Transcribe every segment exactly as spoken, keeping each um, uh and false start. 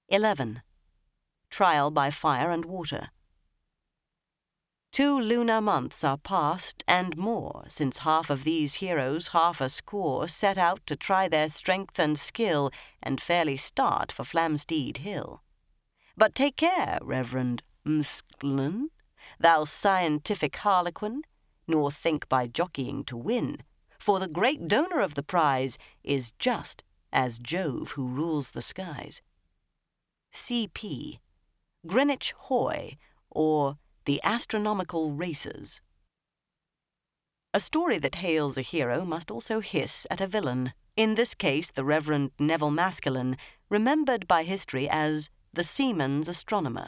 eleven. Trial by fire and water. Two lunar months are past and more since half of these heroes, half a score, set out to try their strength and skill and fairly start for Flamsteed Hill. But take care, Reverend Mscln, thou scientific harlequin, nor think by jockeying to win, for the great donor of the prize is just as Jove who rules the skies. C P. Greenwich Hoy, or The Astronomical Races. A story that hails a hero must also hiss at a villain, in this case the Reverend Neville Maskelyne, remembered by history as the seaman's astronomer.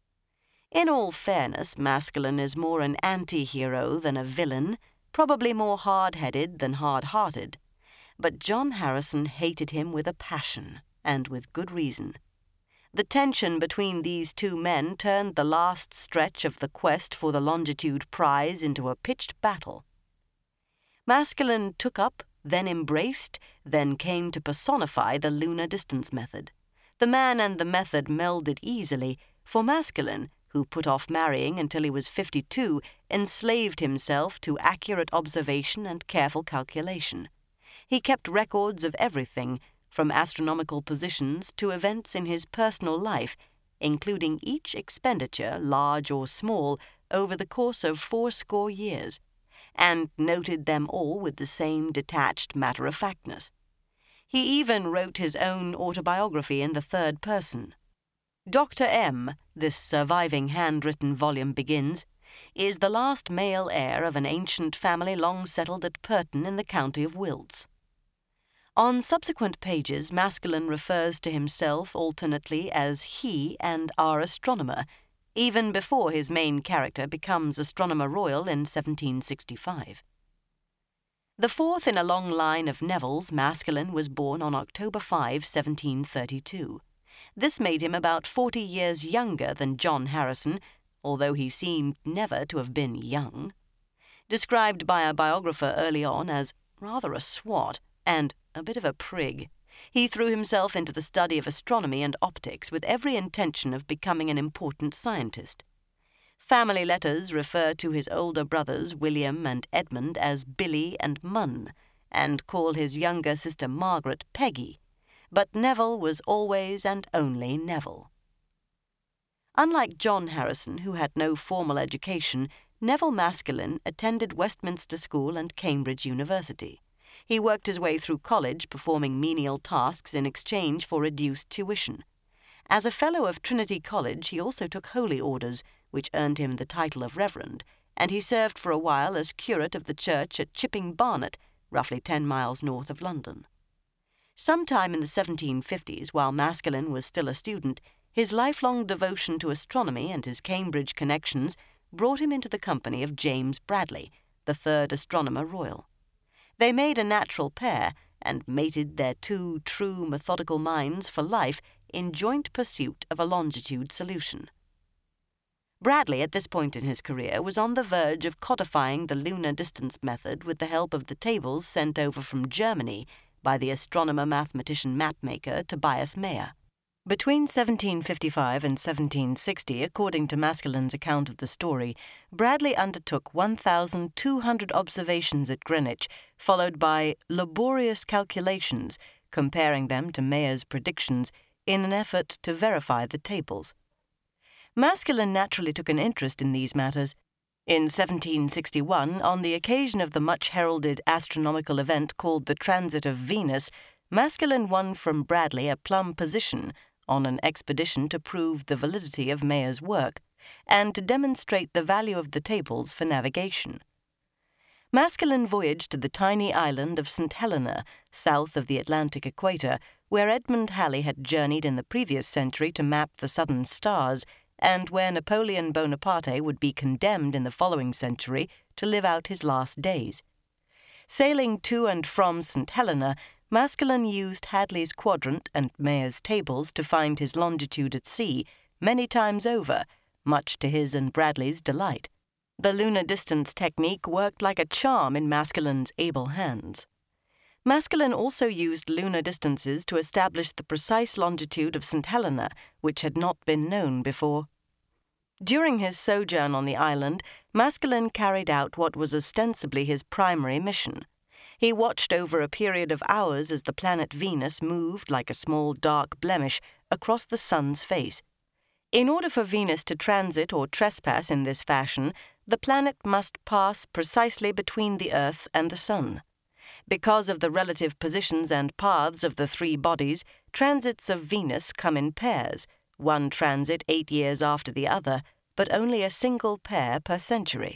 In all fairness, Maskelyne is more an anti-hero than a villain, probably more hard-headed than hard-hearted, but John Harrison hated him with a passion, and with good reason. The tension between these two men turned the last stretch of the quest for the longitude prize into a pitched battle. Maskelyne took up, then embraced, then came to personify the lunar distance method. The man and the method melded easily, for Maskelyne, who put off marrying until he was fifty-two, enslaved himself to accurate observation and careful calculation. He kept records of everything, from astronomical positions to events in his personal life, including each expenditure, large or small, over the course of fourscore years, and noted them all with the same detached matter-of-factness. He even wrote his own autobiography in the third person. Doctor M, this surviving handwritten volume begins, is the last male heir of an ancient family long settled at Purton in the county of Wilts. On subsequent pages, Maskelyne refers to himself alternately as he and our astronomer, even before his main character becomes Astronomer Royal in seventeen sixty-five. The fourth in a long line of Nevilles, Maskelyne was born on October fifth, seventeen thirty-two. This made him about forty years younger than John Harrison, although he seemed never to have been young. Described by a biographer early on as rather a swot and a bit of a prig, he threw himself into the study of astronomy and optics with every intention of becoming an important scientist. Family letters refer to his older brothers William and Edmund as Billy and Munn, and call his younger sister Margaret Peggy, but Neville was always and only Neville. Unlike John Harrison, who had no formal education, Neville Maskelyne attended Westminster School and Cambridge University. He worked his way through college, performing menial tasks in exchange for reduced tuition. As a Fellow of Trinity College, he also took holy orders, which earned him the title of Reverend, and he served for a while as curate of the church at Chipping Barnet, roughly ten miles north of London. Sometime in the seventeen fifties, while Maskelyne was still a student, his lifelong devotion to astronomy and his Cambridge connections brought him into the company of James Bradley, the third Astronomer Royal. They made a natural pair, and mated their two true methodical minds for life in joint pursuit of a longitude solution. Bradley, at this point in his career, was on the verge of codifying the lunar distance method with the help of the tables sent over from Germany by the astronomer-mathematician-mapmaker Tobias Mayer. Between seventeen fifty-five and seventeen sixty, according to Maskelyne's account of the story, Bradley undertook one thousand two hundred observations at Greenwich, followed by laborious calculations, comparing them to Mayer's predictions in an effort to verify the tables. Maskelyne naturally took an interest in these matters. In seventeen sixty-one, on the occasion of the much-heralded astronomical event called the Transit of Venus, Maskelyne won from Bradley a plum position on an expedition to prove the validity of Mayer's work and to demonstrate the value of the tables for navigation. Maskelyne voyaged to the tiny island of Saint Helena, south of the Atlantic equator, where Edmund Halley had journeyed in the previous century to map the southern stars, and where Napoleon Bonaparte would be condemned in the following century to live out his last days. Sailing to and from Saint Helena, Maskelyne used Hadley's quadrant and Mayer's tables to find his longitude at sea many times over, much to his and Bradley's delight. The lunar distance technique worked like a charm in Maskelyne's able hands. Maskelyne also used lunar distances to establish the precise longitude of Saint Helena, which had not been known before. During his sojourn on the island, Maskelyne carried out what was ostensibly his primary mission. He watched over a period of hours as the planet Venus moved like a small dark blemish across the sun's face. In order for Venus to transit or trespass in this fashion, the planet must pass precisely between the Earth and the sun. Because of the relative positions and paths of the three bodies, transits of Venus come in pairs, one transit eight years after the other, but only a single pair per century.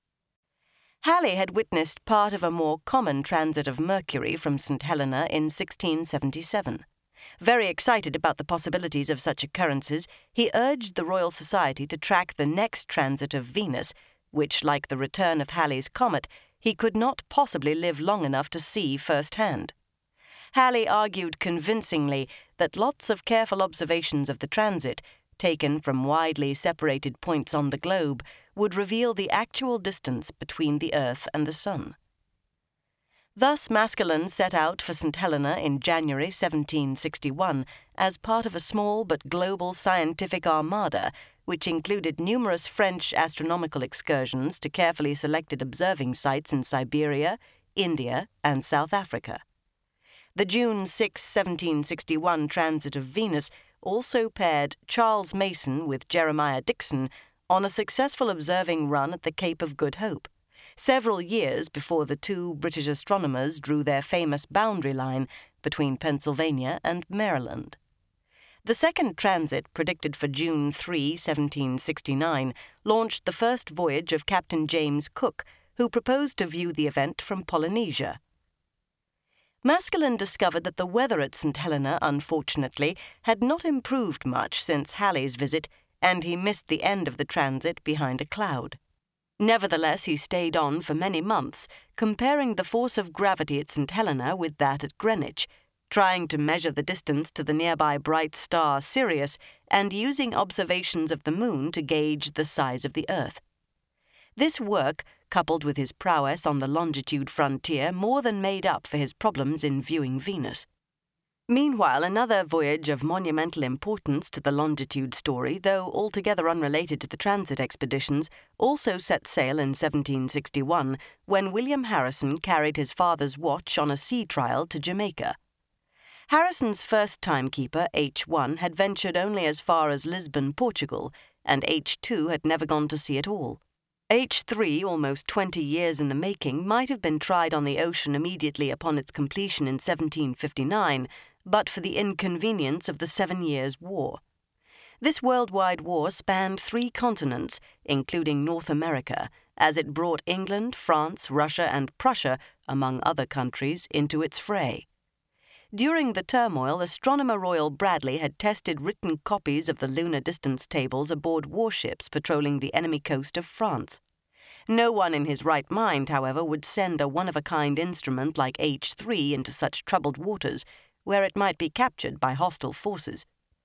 Halley had witnessed part of a more common transit of Mercury from Saint Helena in sixteen seventy-seven. Very excited about the possibilities of such occurrences, he urged the Royal Society to track the next transit of Venus, which, like the return of Halley's comet, he could not possibly live long enough to see firsthand. Halley argued convincingly that lots of careful observations of the transit, taken from widely separated points on the globe, would reveal the actual distance between the Earth and the Sun. Thus Maskelyne set out for Saint Helena in January seventeen sixty-one as part of a small but global scientific armada, which included numerous French astronomical excursions to carefully selected observing sites in Siberia, India, and South Africa. The June sixth, seventeen sixty-one transit of Venus also paired Charles Mason with Jeremiah Dixon on a successful observing run at the Cape of Good Hope, several years before the two British astronomers drew their famous boundary line between Pennsylvania and Maryland. The second transit, predicted for June third, seventeen sixty-nine, launched the first voyage of Captain James Cook, who proposed to view the event from Polynesia. Maskelyne discovered that the weather at Saint Helena, unfortunately, had not improved much since Halley's visit, and he missed the end of the transit behind a cloud. Nevertheless, he stayed on for many months, comparing the force of gravity at Saint Helena with that at Greenwich, trying to measure the distance to the nearby bright star Sirius, and using observations of the moon to gauge the size of the Earth. This work, coupled with his prowess on the longitude frontier, more than made up for his problems in viewing Venus. Meanwhile, another voyage of monumental importance to the longitude story, though altogether unrelated to the transit expeditions, also set sail in seventeen sixty-one, when William Harrison carried his father's watch on a sea trial to Jamaica. Harrison's first timekeeper, H one, had ventured only as far as Lisbon, Portugal, and H two had never gone to sea at all. H three, almost twenty years in the making, might have been tried on the ocean immediately upon its completion in seventeen fifty-nine, but for the inconvenience of the Seven Years' War. This worldwide war spanned three continents, including North America, as it brought England, France, Russia, and Prussia, among other countries, into its fray. During the turmoil, Astronomer Royal Bradley had tested written copies of the lunar distance tables aboard warships patrolling the enemy coast of France. No one in his right mind, however, would send a one-of-a-kind instrument like H three into such troubled waters, where it might be captured by hostile forces.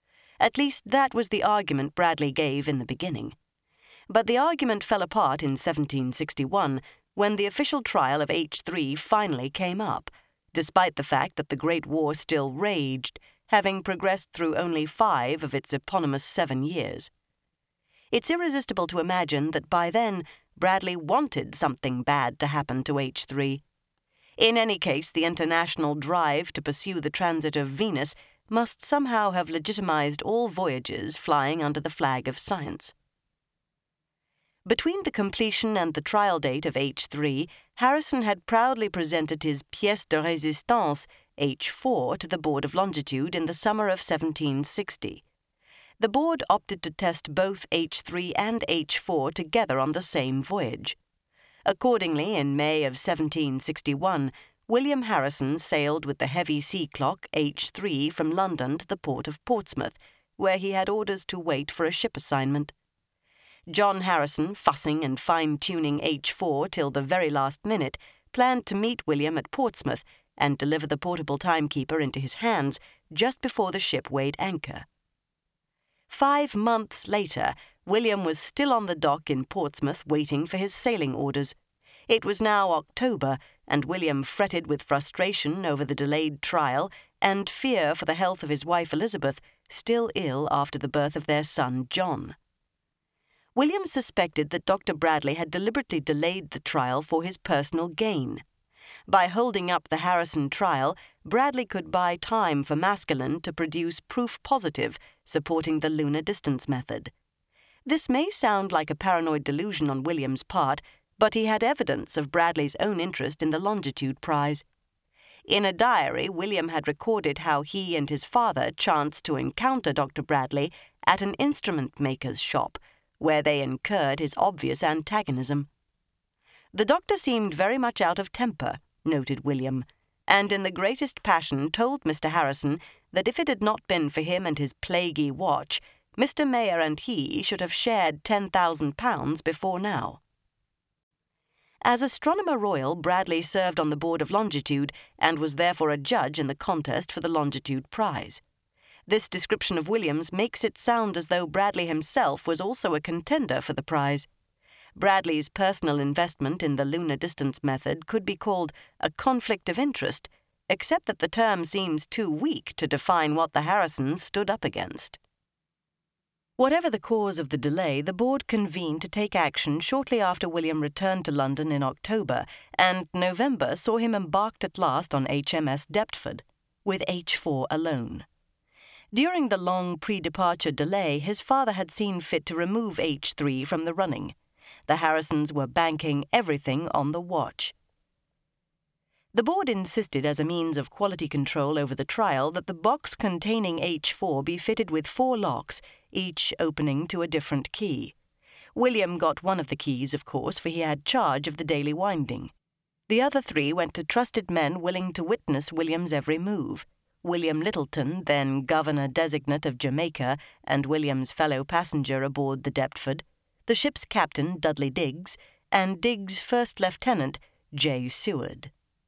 At least that was the argument Bradley gave in the beginning. But the argument fell apart in seventeen sixty-one, when the official trial of H three finally came up, despite the fact that the Great War still raged, having progressed through only five of its eponymous seven years. It's irresistible to imagine that by then Bradley wanted something bad to happen to H three. In any case, the international drive to pursue the transit of Venus must somehow have legitimized all voyages flying under the flag of science. Between the completion and the trial date of H three, Harrison had proudly presented his pièce de résistance, H four, to the Board of Longitude in the summer of seventeen sixty. The board opted to test both H three and H four together on the same voyage. Accordingly, in May of seventeen sixty-one, William Harrison sailed with the heavy sea clock H three from London to the port of Portsmouth, where he had orders to wait for a ship assignment. John Harrison, fussing and fine-tuning H four till the very last minute, planned to meet William at Portsmouth and deliver the portable timekeeper into his hands just before the ship weighed anchor. Five months later, William was still on the dock in Portsmouth waiting for his sailing orders. It was now October, and William fretted with frustration over the delayed trial and fear for the health of his wife Elizabeth, still ill after the birth of their son John. William suspected that Doctor Bradley had deliberately delayed the trial for his personal gain. By holding up the Harrison trial, Bradley could buy time for Maskelyne to produce proof positive supporting the lunar distance method. This may sound like a paranoid delusion on William's part, but he had evidence of Bradley's own interest in the longitude prize. In a diary, William had recorded how he and his father chanced to encounter Doctor Bradley at an instrument maker's shop, where they incurred his obvious antagonism. The doctor seemed very much out of temper, noted William, and in the greatest passion told Mister Harrison that if it had not been for him and his plaguey watch, Mister Mayer and he should have shared ten thousand pounds before now. As Astronomer Royal, Bradley served on the Board of Longitude and was therefore a judge in the contest for the Longitude Prize. This description of William's makes it sound as though Bradley himself was also a contender for the prize. Bradley's personal investment in the lunar distance method could be called a conflict of interest, except that the term seems too weak to define what the Harrisons stood up against. Whatever the cause of the delay, the board convened to take action shortly after William returned to London in October, and November saw him embarked at last on H M S Deptford, with H four alone. During the long pre-departure delay, his father had seen fit to remove H three from the running. The Harrisons were banking everything on the watch. The board insisted as a means of quality control over the trial that the box containing H four be fitted with four locks, each opening to a different key. William got one of the keys, of course, for he had charge of the daily winding. The other three went to trusted men willing to witness William's every move. William Littleton, then Governor-designate of Jamaica and William's fellow passenger aboard the Deptford, the ship's captain, Dudley Digges, and Digges' first lieutenant, J. Seward.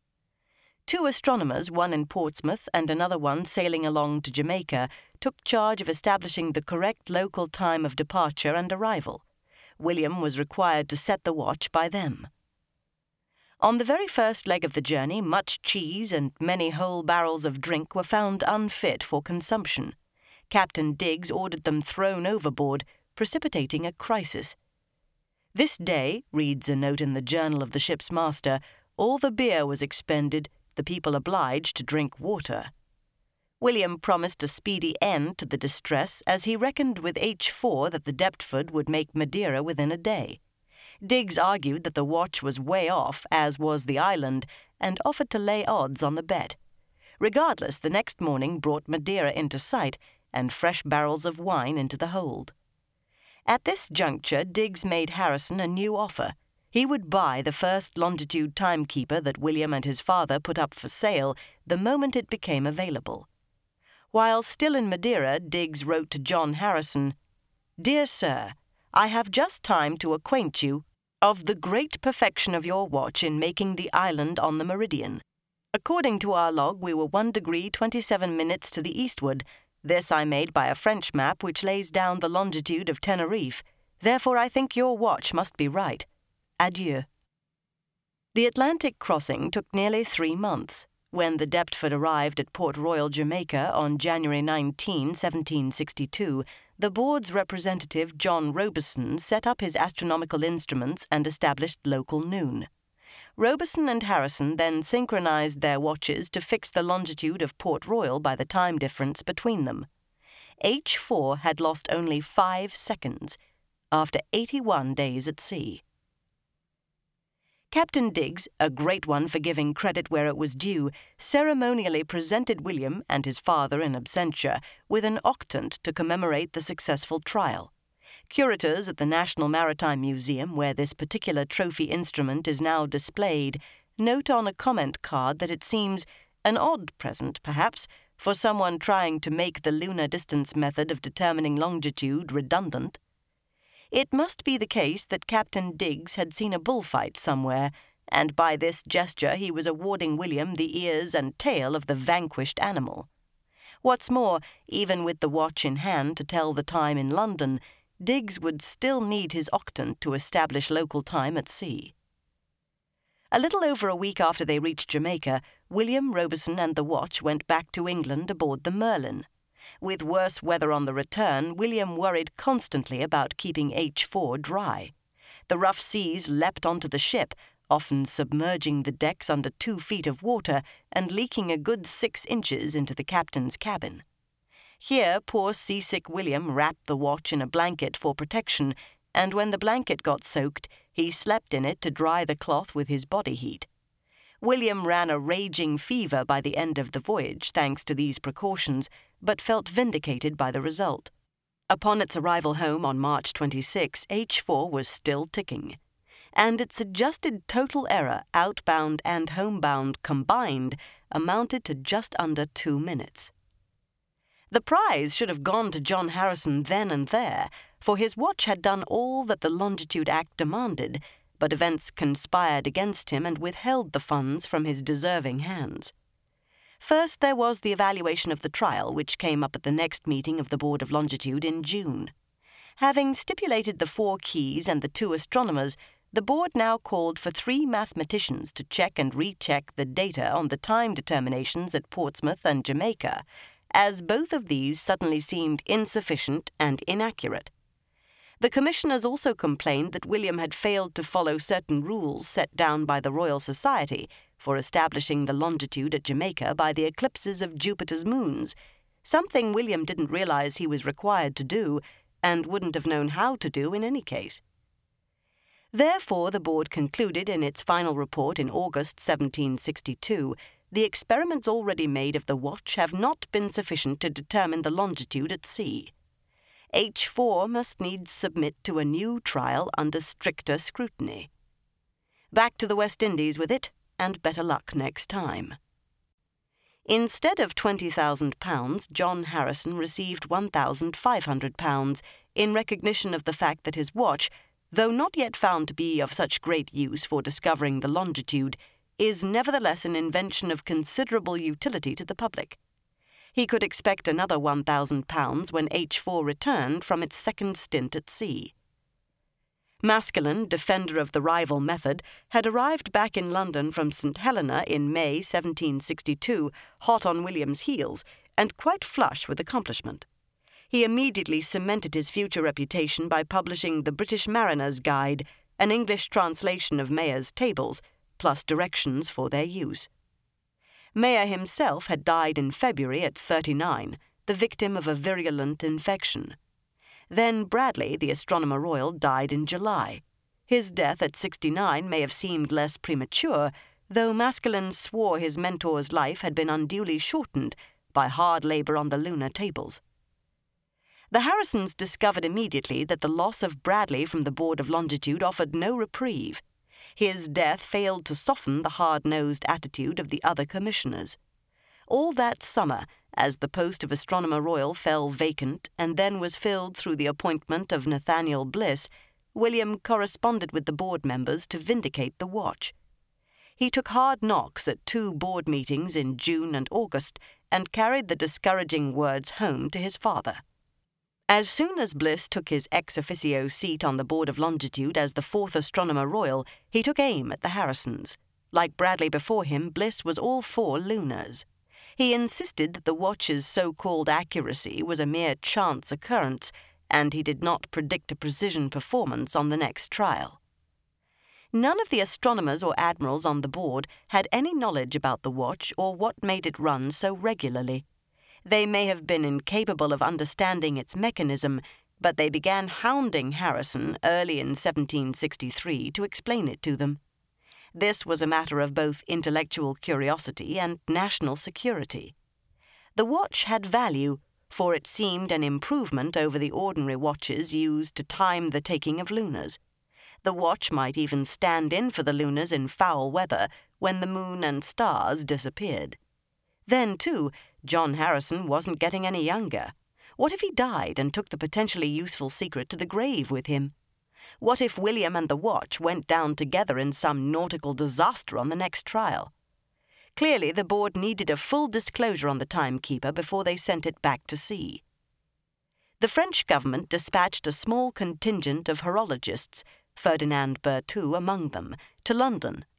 Two astronomers, one in Portsmouth and another one sailing along to Jamaica, took charge of establishing the correct local time of departure and arrival. William was required to set the watch by them. On the very first leg of the journey, much cheese and many whole barrels of drink were found unfit for consumption. Captain Digges ordered them thrown overboard, precipitating a crisis. This day, reads a note in the journal of the ship's master, all the beer was expended, the people obliged to drink water. William promised a speedy end to the distress, as he reckoned with H four that the Deptford would make Madeira within a day. Digges argued that the watch was way off, as was the island, and offered to lay odds on the bet. Regardless, the next morning brought Madeira into sight, and fresh barrels of wine into the hold. At this juncture, Digges made Harrison a new offer. He would buy the first longitude timekeeper that William and his father put up for sale the moment it became available. While still in Madeira, Digges wrote to John Harrison, "Dear Sir, I have just time to acquaint you of the great perfection of your watch in making the island on the meridian. According to our log, we were one degree twenty-seven minutes to the eastward. This I made by a French map which lays down the longitude of Tenerife. Therefore I think your watch must be right. Adieu." The Atlantic crossing took nearly three months. When the Deptford arrived at Port Royal, Jamaica, on January nineteenth, seventeen sixty-two, the board's representative, John Robeson, set up his astronomical instruments and established local noon. Robeson and Harrison then synchronized their watches to fix the longitude of Port Royal by the time difference between them. H four had lost only five seconds, after eighty-one days at sea. Captain Digges, a great one for giving credit where it was due, ceremonially presented William and his father in absentia with an octant to commemorate the successful trial. Curators at the National Maritime Museum, where this particular trophy instrument is now displayed, note on a comment card that it seems an odd present, perhaps, for someone trying to make the lunar distance method of determining longitude redundant. It must be the case that Captain Digges had seen a bullfight somewhere, and by this gesture he was awarding William the ears and tail of the vanquished animal. What's more, even with the watch in hand to tell the time in London, Digges would still need his octant to establish local time at sea. A little over a week after they reached Jamaica, William, Robeson and the watch went back to England aboard the Merlin. With worse weather on the return, William worried constantly about keeping H four dry. The rough seas leapt onto the ship, often submerging the decks under two feet of water and leaking a good six inches into the captain's cabin. Here, poor seasick William wrapped the watch in a blanket for protection, and when the blanket got soaked, he slept in it to dry the cloth with his body heat. William ran a raging fever by the end of the voyage, thanks to these precautions, but felt vindicated by the result. Upon its arrival home on March twenty-sixth, H four was still ticking, and its adjusted total error, outbound and homebound combined, amounted to just under two minutes. The prize should have gone to John Harrison then and there, for his watch had done all that the Longitude Act demanded, but events conspired against him and withheld the funds from his deserving hands. First, there was the evaluation of the trial, which came up at the next meeting of the Board of Longitude in June. Having stipulated the four keys and the two astronomers, the board now called for three mathematicians to check and recheck the data on the time determinations at Portsmouth and Jamaica, as both of these suddenly seemed insufficient and inaccurate. The commissioners also complained that William had failed to follow certain rules set down by the Royal Society for establishing the longitude at Jamaica by the eclipses of Jupiter's moons, something William didn't realize he was required to do and wouldn't have known how to do in any case. Therefore, the board concluded in its final report in August seventeen sixty-two, the experiments already made of the watch have not been sufficient to determine the longitude at sea. H four must needs submit to a new trial under stricter scrutiny. Back to the West Indies with it, and better luck next time. Instead of twenty thousand pounds, John Harrison received one thousand five hundred pounds in recognition of the fact that his watch, though not yet found to be of such great use for discovering the longitude, is nevertheless an invention of considerable utility to the public. He could expect another one thousand pounds when H four returned from its second stint at sea. Maskelyne, defender of the rival method, had arrived back in London from Saint Helena in May seventeen sixty-two, hot on William's heels, and quite flush with accomplishment. He immediately cemented his future reputation by publishing The British Mariner's Guide, an English translation of Mayer's tables, plus directions for their use. Mayer himself had died in February at thirty-nine, the victim of a virulent infection. Then Bradley, the Astronomer Royal, died in July. His death at sixty-nine may have seemed less premature, though Maskelyne swore his mentor's life had been unduly shortened by hard labour on the lunar tables. The Harrisons discovered immediately that the loss of Bradley from the Board of Longitude offered no reprieve. His death failed to soften the hard-nosed attitude of the other commissioners. All that summer, as the post of Astronomer Royal fell vacant and then was filled through the appointment of Nathaniel Bliss, William corresponded with the board members to vindicate the watch. He took hard knocks at two board meetings in June and August and carried the discouraging words home to his father. As soon as Bliss took his ex officio seat on the Board of Longitude as the fourth Astronomer Royal, he took aim at the Harrisons. Like Bradley before him, Bliss was all for lunars. He insisted that the watch's so-called accuracy was a mere chance occurrence, and he did not predict a precision performance on the next trial. None of the astronomers or admirals on the board had any knowledge about the watch or what made it run so regularly. They may have been incapable of understanding its mechanism, but they began hounding Harrison early in seventeen sixty-three to explain it to them. This was a matter of both intellectual curiosity and national security. The watch had value, for it seemed an improvement over the ordinary watches used to time the taking of lunars. The watch might even stand in for the lunars in foul weather when the moon and stars disappeared. Then, too, John Harrison wasn't getting any younger. What if he died and took the potentially useful secret to the grave with him? What if William and the watch went down together in some nautical disaster on the next trial? Clearly, the board needed a full disclosure on the timekeeper before they sent it back to sea. The French government dispatched a small contingent of horologists, Ferdinand Berthoud among them, to London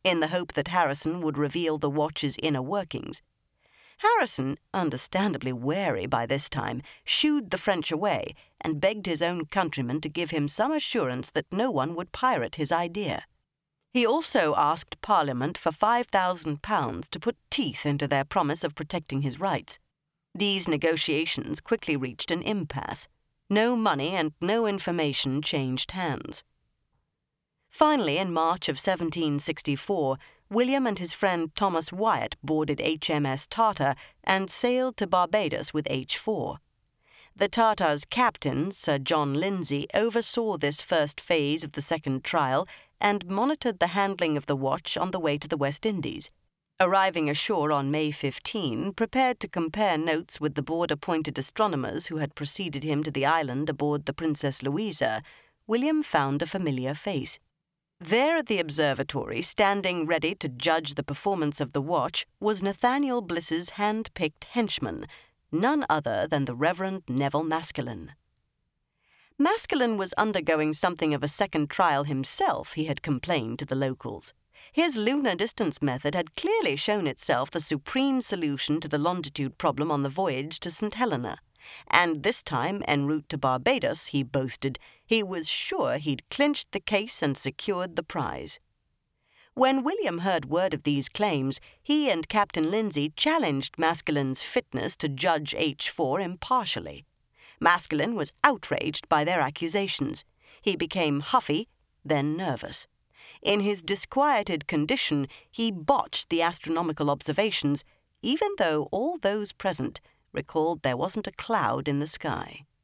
in the hope that Harrison would reveal the watch's inner workings. Harrison, understandably wary by this time, shooed the French away and begged his own countrymen to give him some assurance that no one would pirate his idea. He also asked Parliament for five thousand pounds to put teeth into their promise of protecting his rights. These negotiations quickly reached an impasse. No money and no information changed hands. Finally, in March of seventeen sixty-four, William and his friend Thomas Wyatt boarded H M S Tartar and sailed to Barbados with H four. The Tartar's captain, Sir John Lindsay, oversaw this first phase of the second trial and monitored the handling of the watch on the way to the West Indies. Arriving ashore on May fifteenth, prepared to compare notes with the board-appointed astronomers who had preceded him to the island aboard the Princess Louisa, William found a familiar face. There at the observatory, standing ready to judge the performance of the watch, was Nathaniel Bliss's hand-picked henchman, none other than the Reverend Neville Maskelyne. Maskelyne was undergoing something of a second trial himself, he had complained to the locals. His lunar distance method had clearly shown itself the supreme solution to the longitude problem on the voyage to Saint Helena. And this time, en route to Barbados, he boasted, he was sure he'd clinched the case and secured the prize. When William heard word of these claims, he and Captain Lindsay challenged Maskelyne's fitness to judge H four impartially. Maskelyne was outraged by their accusations. He became huffy, then nervous. In his disquieted condition, he botched the astronomical observations, even though all those present recalled there wasn't a cloud in the sky.